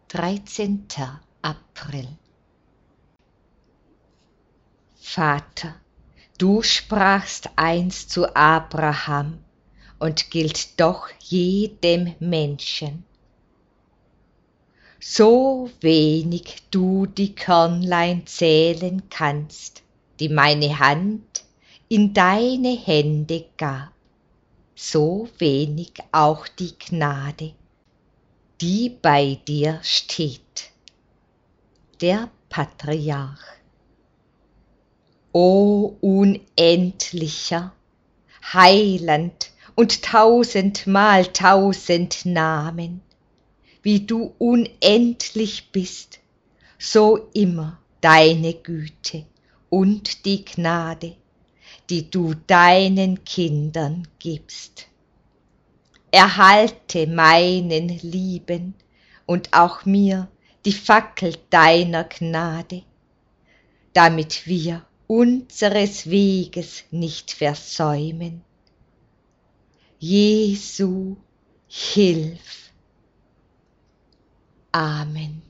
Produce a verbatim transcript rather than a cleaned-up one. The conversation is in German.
dreizehnter April. Vater, du sprachst einst zu Abraham und gilt doch jedem Menschen. So wenig du die Körnlein zählen kannst, die meine Hand in deine Hände gab, so wenig auch die Gnade, die bei dir steht. Der Patriarch. O unendlicher, Heiland und tausendmal tausend Namen, wie du unendlich bist, so immer deine Güte und die Gnade, die du deinen Kindern gibst. Erhalte meinen Lieben und auch mir die Fackel deiner Gnade, damit wir unseres Weges nicht versäumen. Jesu, hilf! Amen.